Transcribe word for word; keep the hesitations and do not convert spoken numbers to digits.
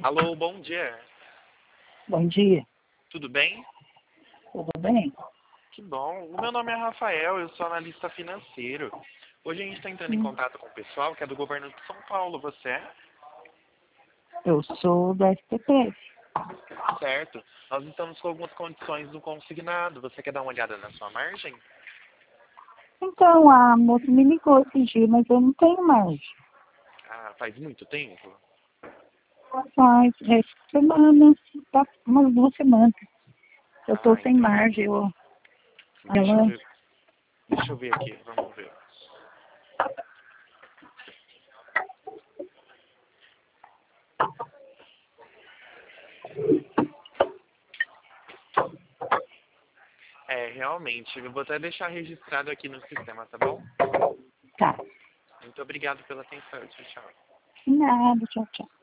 Alô, bom dia. Bom dia, Tudo bem? tudo bem? Que bom. O meu nome é Rafael, eu sou analista financeiro. Hoje a gente está entrando em Hum, contato com o pessoal que é do governo de São Paulo. Você é? Eu sou da S P P F. Certo. Nós estamos com algumas condições do consignado. Você quer dar uma olhada na sua margem? Então, a moça me ligou esses dias, mas eu não tenho mais. Ah, faz muito tempo? Faz essa semana, tá umas duas semanas. Eu tô Ah, sem entendi. margem. Eu, Deixa eu ela, ver. Deixa eu ver aqui, vamos ver. É, realmente, eu vou até deixar registrado aqui no sistema, tá bom? tá. Muito obrigado pela atenção. Tchau, tchau. Nada, tchau, tchau.